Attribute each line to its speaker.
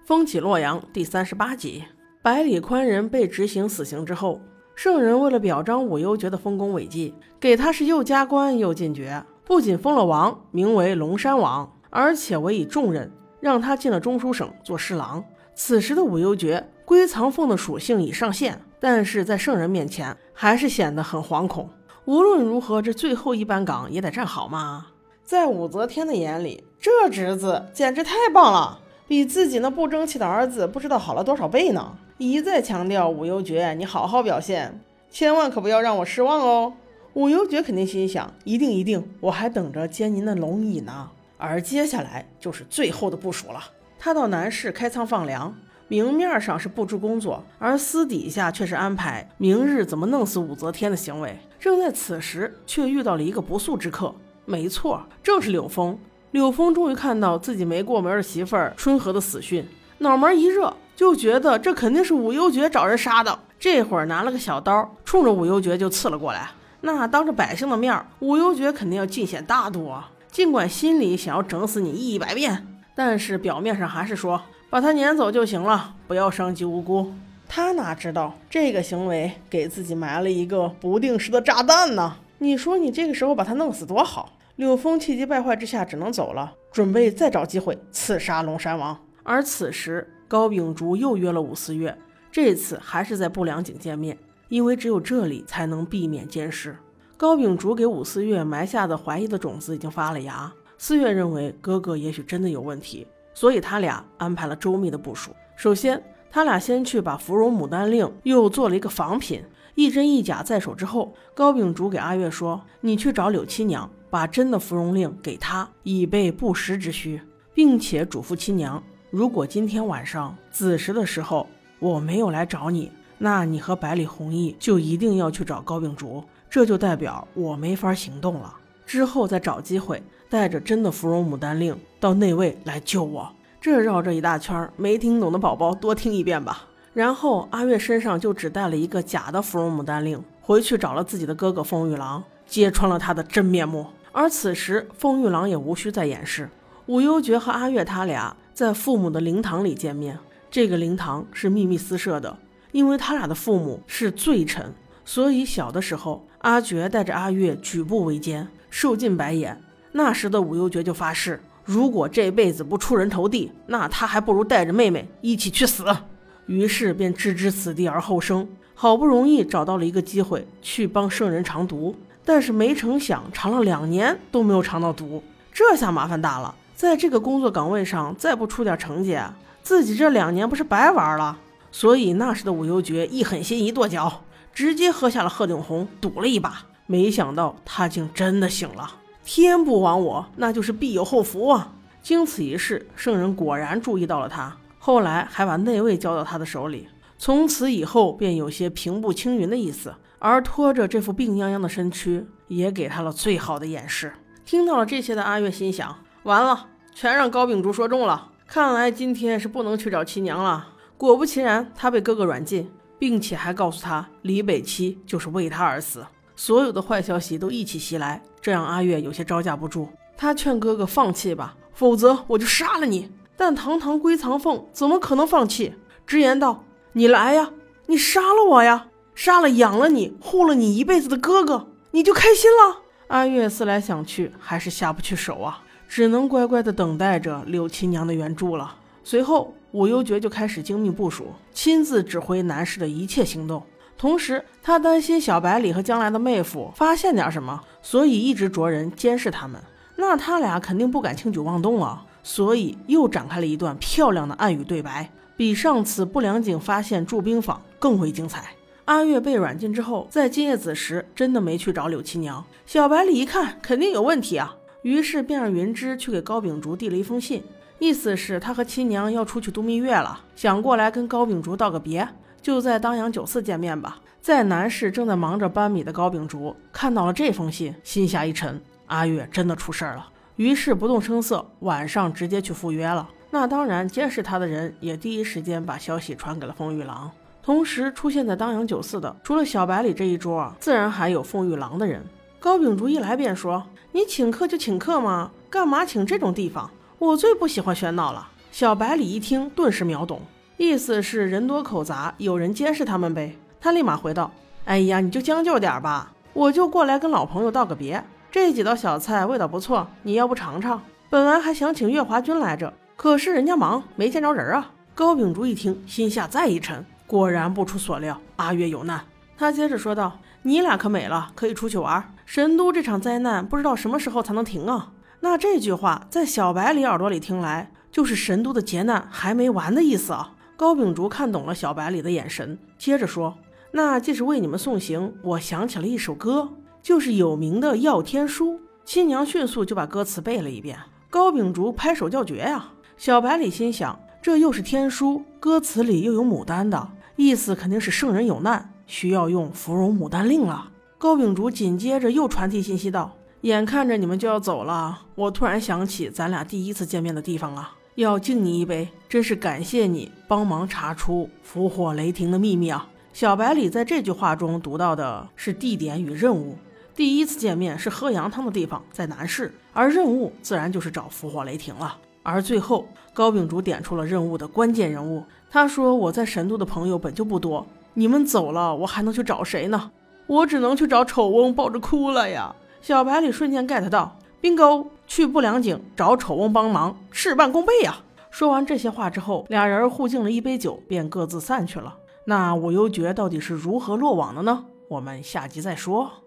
Speaker 1: 风起洛阳第38集。百里宽人被执行死刑之后，圣人为了表彰武幽爵的丰功伟绩，给他是又加官又进爵，不仅封了王，名为龙山王，而且委以重任，让他进了中书省做侍郎。此时的武幽爵归藏凤的属性已上线，但是在圣人面前还是显得很惶恐。无论如何，这最后一班岗也得站好嘛。在武则天的眼里，这侄子简直太棒了，比自己那不争气的儿子不知道好了多少倍呢。一再强调武幽爵，你好好表现，千万可不要让我失望哦。武幽爵肯定心想，一定，我还等着接您的龙椅呢。而接下来就是最后的部署了。他到南市开仓放粮，明面上是布置工作，而私底下却是安排明日怎么弄死武则天的行为。正在此时，却遇到了一个不速之客，没错，正是柳峰。柳峰终于看到自己没过门的媳妇儿春和的死讯，脑门一热，就觉得这肯定是武幽爵找人杀的。这会儿拿了个小刀，冲着武幽爵就刺了过来。那当着百姓的面，武幽爵肯定要尽显大度啊。尽管心里想要整死你100遍，但是表面上还是说把他撵走就行了，不要伤及无辜。他哪知道这个行为给自己埋了一个不定时的炸弹呢？你说你这个时候把他弄死多好。柳峰气急败坏之下只能走了，准备再找机会刺杀龙山王。而此时高秉烛又约了武四月，这次还是在不良井见面，因为只有这里才能避免监视。高秉烛给武四月埋下的怀疑的种子已经发了芽，四月认为哥哥也许真的有问题，所以他俩安排了周密的部署。首先他俩先去把芙蓉牡丹令又做了一个仿品，一真一假在手之后，高秉烛给阿月说，你去找柳七娘，把真的芙蓉令给她，以备不时之需，并且嘱咐七娘，如果今天晚上子时的时候我没有来找你，那你和百里弘毅就一定要去找高秉烛，这就代表我没法行动了。之后再找机会带着真的芙蓉牡丹令到内卫来救我。这绕这一大圈，没听懂的宝宝多听一遍吧。然后阿月身上就只带了一个假的芙蓉牡丹令，回去找了自己的哥哥凤玉郎，揭穿了他的真面目。而此时凤玉郎也无需再掩饰，武幽爵和阿月他俩在父母的灵堂里见面。这个灵堂是秘密私设的，因为他俩的父母是罪臣，所以小的时候阿觉带着阿月举步维艰，受尽白眼。那时的武幽爵就发誓，如果这辈子不出人头地，那他还不如带着妹妹一起去死。于是便置之死地而后生，好不容易找到了一个机会去帮圣人尝毒，但是没成想尝了2年都没有尝到毒，这下麻烦大了。在这个工作岗位上再不出点成绩，自己这2年不是白玩了。所以那时的武幽爵一狠心一跺脚，直接喝下了鹤顶红，赌了一把。没想到他竟真的醒了，天不亡我，那就是必有后福啊。经此一事，圣人果然注意到了他，后来还把内卫交到他的手里，从此以后便有些平步青云的意思。而拖着这副病殃殃的身躯，也给他了最好的掩饰。听到了这些的阿月心想，完了，全让高秉烛说中了，看来今天是不能去找七娘了。果不其然，他被哥哥软禁，并且还告诉他李北七就是为他而死。所有的坏消息都一起袭来，这让阿月有些招架不住。他劝哥哥放弃吧，否则我就杀了你。但堂堂归藏凤怎么可能放弃，直言道，你来呀，你杀了我呀，杀了养了你护了你一辈子的哥哥，你就开心了。阿月思来想去，还是下不去手啊，只能乖乖地等待着柳七娘的援助了。随后武幽爵就开始精密部署，亲自指挥南市的一切行动。同时他担心小百里和将来的妹夫发现点什么，所以一直着人监视他们。那他俩肯定不敢轻举妄动了，所以又展开了一段漂亮的暗语对白，比上次不良井发现驻兵坊更为精彩。阿月被软禁之后，在今夜子时真的没去找柳七娘。小百里一看肯定有问题啊，于是便让云芝去给高秉烛递了一封信，意思是他和七娘要出去度蜜月了，想过来跟高秉烛道个别，就在当阳酒肆见面吧。在南市正在忙着搬米的高秉烛看到了这封信，心下一沉，阿月真的出事了。于是不动声色，晚上直接去赴约了。那当然监视他的人也第一时间把消息传给了凤玉郎。同时出现在当阳酒肆的除了小百里这一桌，自然还有凤玉郎的人。高秉烛一来便说，你请客就请客嘛，干嘛请这种地方，我最不喜欢喧闹了。 小白里一听，顿时秒懂，意思是人多口杂，有人监视他们呗。他立马回道：哎呀，你就将就点吧，我就过来跟老朋友道个别。这几道小菜味道不错，你要不尝尝？本来还想请月华君来着，可是人家忙，没见着人啊。高秉烛一听，心下再一沉，果然不出所料，阿月有难。他接着说道：你俩可美了，可以出去玩。神都这场灾难不知道什么时候才能停啊。那这句话在小白里耳朵里听来，就是神都的劫难还没完的意思啊。高秉烛看懂了小白里的眼神，接着说：那既是为你们送行，我想起了一首歌，就是有名的《耀天书》。亲娘迅速就把歌词背了一遍。高秉烛拍手叫绝呀。小白里心想，这又是天书，歌词里又有牡丹的意思，肯定是圣人有难，需要用芙蓉牡丹令了。高秉烛紧接着又传递信息道：眼看着你们就要走了，我突然想起咱俩第一次见面的地方啊，要敬你一杯，真是感谢你帮忙查出伏火雷霆的秘密啊。小白里在这句话中读到的是地点与任务，第一次见面是喝羊汤的地方，在南市，而任务自然就是找伏火雷霆了。而最后高秉烛点出了任务的关键人物，他说我在神都的朋友本就不多，你们走了我还能去找谁呢？我只能去找丑翁抱着哭了呀。小白里瞬间 get 到 bingo， 去不良井找丑翁帮忙，事半功倍呀。说完这些话之后，俩人互敬了一杯酒，便各自散去了。那我又觉到底是如何落网的呢？我们下集再说。